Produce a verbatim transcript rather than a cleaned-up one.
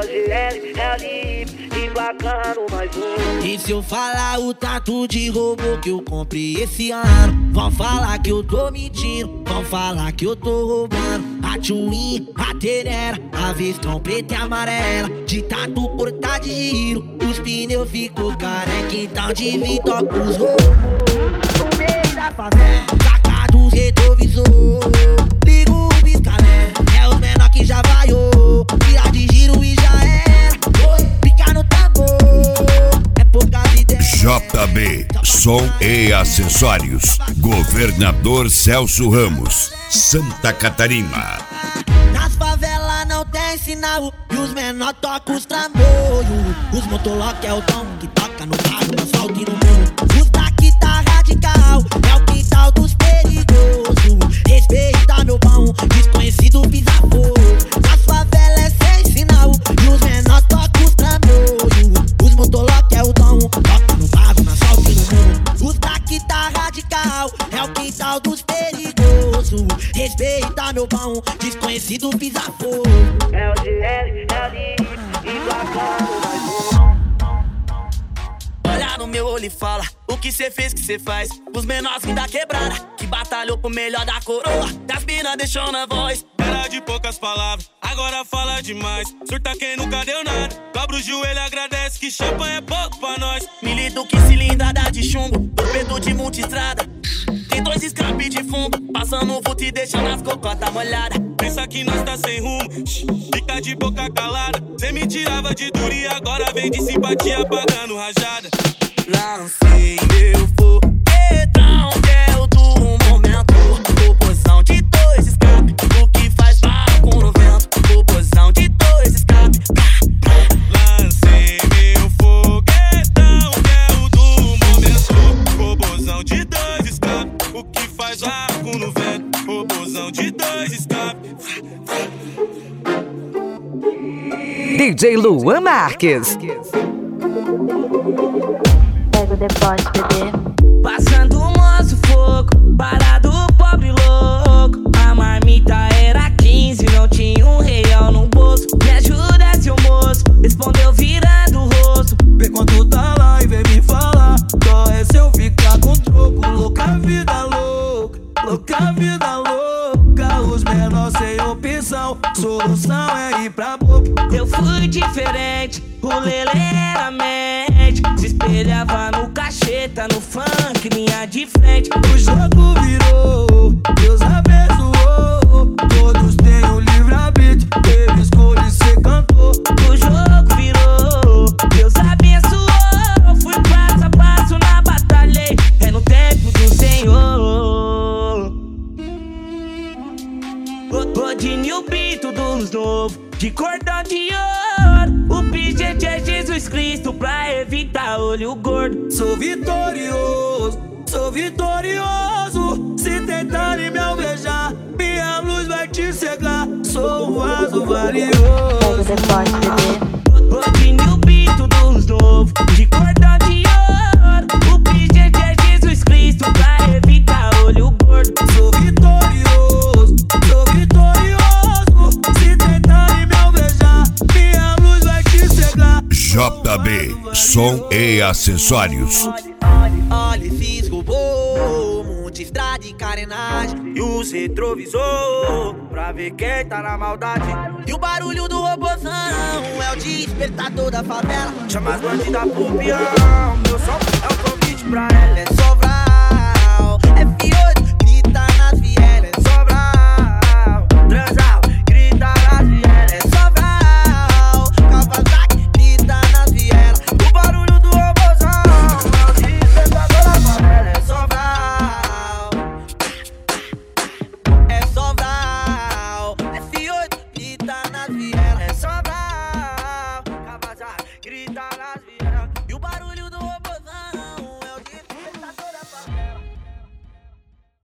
o G L, é o Lip, emplacando mais um. E se eu falar o tanto de robô que eu comprei esse ano, vão falar que eu tô mentindo, vão falar que eu tô roubando. A Twin, a Terera, a Vestron preta e amarela, de tanto cortar de giro, os pneus ficou careca, então de vir toca os robôs. No meio da favela, saca dos retrovisor, liga o pisca-alerta, é os menor que já vaiou, tira de giro e já era, pica no tambor, é pouca vida. J B, som e acessórios, Governador Celso Ramos, Santa Catarina. Nas favelas não tem sinal e os menor tocam os trambolhos. Os motolock é o tom que toca no carro, no asfalto e no morro. Os daqui tá radical, é o quintal dos perigosos. Respeita meu pão, desconhecido pisa fogo. Nas favelas é sem sinal e os menor tocam os trambolhos. Os motolock é o tom, toca no carro, no asfalto e no morro. Os daqui tá radical, é o quintal dos perigosos. Respeita meu pão, desconhecido pisa fogo. É o G L, é o Lip, emplacando mais um. Olha no meu olho e fala o que cê fez, que cê faz. Os menorzinhos da quebrada que batalhou pro melhor da coroa. Das mina deixou na voz. Era de poucas palavras, agora fala demais. Surta quem nunca deu nada, dobra o joelho, agradece que champanhe é pouco pra nós. Milito que cilindrada de chumbo, torpedo de multistrada. Tem dois escape de fundo, passando o vulto e deixando as cocotas molhadas. Pensa que nós tá sem rumo, shh, fica de boca calada. Cê me tirava de duro e agora vem de simpatia pagando rajada. Lancei meu foguetão, que é o do momento. Proporção de dois escape, o que faz barco no vento. Proporção de dois escape. Lancei meu foguetão, que é o do momento. Proporção de dois escape, o que faz barco no vento. Proporção de dois escape. D J Luan Marques. Pega o depósito, bebê. Passando o moço fogo, parado pobre louco. A marmita era quinze, não tinha um real no bolso. Me ajuda, seu moço, respondeu virando o rosto. Vê quanto tá lá e vem me falar. Só é se eu ficar com troco. Louca vida louca, louca vida louca. Os menores sem opção, solução é ir pra boca. Eu fui diferente, o lelê era mente. Se espelhava no cacheta, no funk, linha de frente. O jogo virou, Deus abençoou. Todos têm o livre-arbítrio, teve escolha e cê cantou. O jogo virou, Deus abençoou. Fui passo a passo na batalha, é no tempo do Senhor. Rodinho Bito dos novos, de cordão de ouro. O pijete é Jesus Cristo pra evitar olho gordo. Sou vitorioso, sou vitorioso. Se tentarem me alvejar, minha luz vai te cegar. Sou um vaso valioso. Pega o depósito, bebê. Rodinho Bito dos novos, de cordão de ouro. O pijete é Jesus Cristo pra evitar olho gordo. Sou vitorioso, sou vitorioso. Se tentarem me alvejar, minha luz vai te cegar. J B, som e acessórios. Olha, olha esses robôs, multistrada e carenagem. E os retrovisor, pra ver quem tá na maldade. E o barulho do robôzão é o despertador da favela. Chama as bandidas pro peão, meu som é o convite pra ela.